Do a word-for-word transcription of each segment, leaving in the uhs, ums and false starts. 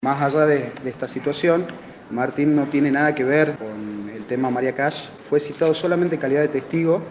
Más allá de, de esta situación, Martín no tiene nada que ver con el tema María Cash. Fue citado solamente en calidad de testigo.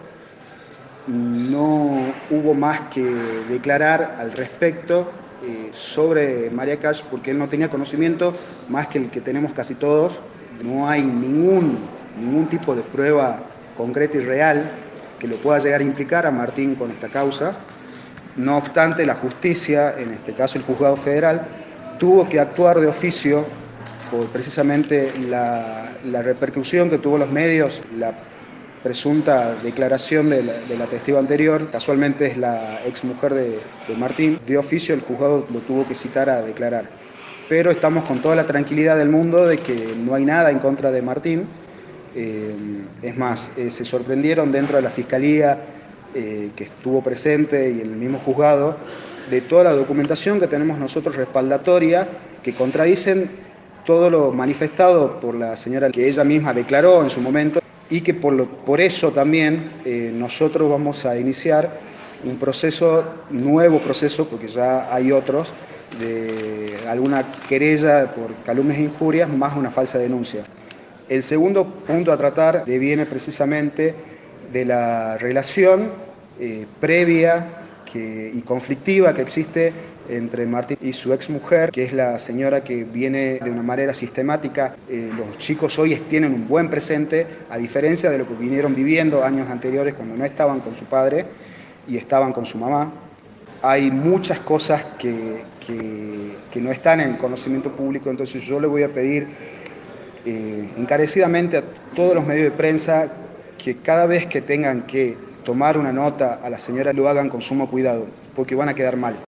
No hubo más que declarar al respecto eh, sobre María Cash porque él no tenía conocimiento más que el que tenemos casi todos. No hay ningún, ningún tipo de prueba concreta y real que lo pueda llegar a implicar a Martín con esta causa. No obstante, la justicia, en este caso el juzgado federal, tuvo que actuar de oficio por precisamente la, la repercusión que tuvo los medios, la presunta declaración de la, de la testigo anterior, casualmente es la exmujer de, de Martín. De oficio el juzgado lo tuvo que citar a declarar. Pero estamos con toda la tranquilidad del mundo de que no hay nada en contra de Martín. Eh, es más, eh, se sorprendieron dentro de la fiscalía eh, que estuvo presente y en el mismo juzgado de toda la documentación que tenemos nosotros respaldatoria que contradicen todo lo manifestado por la señora que ella misma declaró en su momento y que por, lo, por eso también eh, nosotros vamos a iniciar un proceso, nuevo proceso, porque ya hay otros, de alguna querella por calumnias e injurias más una falsa denuncia. El segundo punto a tratar deviene precisamente de la relación eh, previa que, y conflictiva que existe entre Martín y su exmujer, que es la señora que viene de una manera sistemática. Eh, los chicos hoy tienen un buen presente, a diferencia de lo que vinieron viviendo años anteriores cuando no estaban con su padre y estaban con su mamá. Hay muchas cosas que, que, que no están en conocimiento público, entonces yo le voy a pedir Eh, encarecidamente a todos los medios de prensa que cada vez que tengan que tomar una nota a la señora lo hagan con sumo cuidado, porque van a quedar mal.